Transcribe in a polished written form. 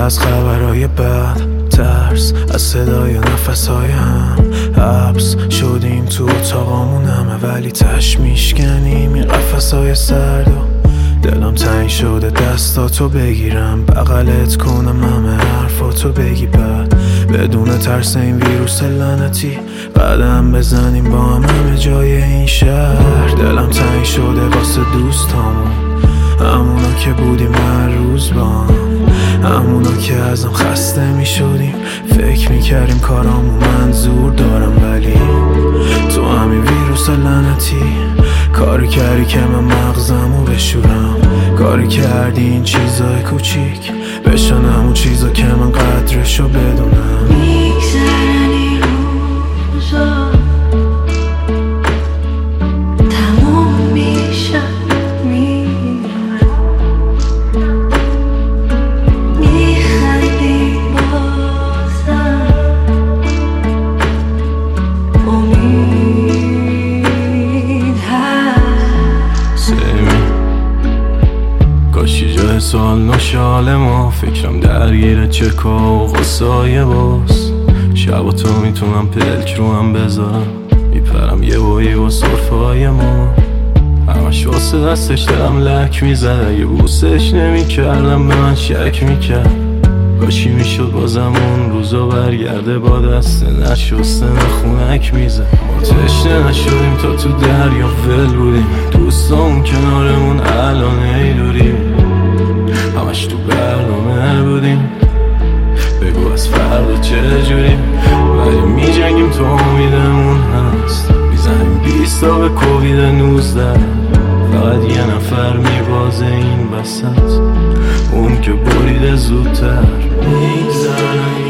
از خبرهای بد، ترس از صدای نفسهای هم، حبس شدیم تو اتاقامون همه، ولی تش میشکنیم این قفسهای سرد و دلم تنگ شده دستاتو بگیرم بغلت کنم همه حرفاتو بگی بعد بدون ترس این ویروس لعنتی قدم بزنیم با همه جای این شهر. دلم تنگ شده واسه دوستامون، همونا که بودیم هر روز با هم، همونا که ازم خسته می شدیم فکر می کردیم کارامون منظور دارم، ولی تو همین ویروس لعنتی کاری کردی که من مغزمو بشورم، کاری کردی این چیزای کوچیک بشن همون چیزا که من قدرشو بدونم. میگذرن این روزا تموم میشن میرن، میخندی بازم امید هست. کاشی جای سوال نشال ما، فکرم درگیره چکا و غصای باز، شب تو میتونم پلک رو هم بذارم، میپرم یه بایی با صرفای ما، همش واسه دستش دلم لک میزد، اگه بوسش نمیکردم به من شک میکرد، کاشی میشد بازم اون روزا برگرده با دست نشسته نخونک میزد، ما تشنه نشدیم تا تو دریا ول بودیم، دوستامون کنارمون الان ایلوری، همش تو برنامه بودیم بگو از فردا چه جوریم، ولی میجنگیم تو امیدمون هست، میزنیم 20 تا به کووید 19، فقط یه نفر میبازه این وسط، اون که بریده زودتر. میگذرن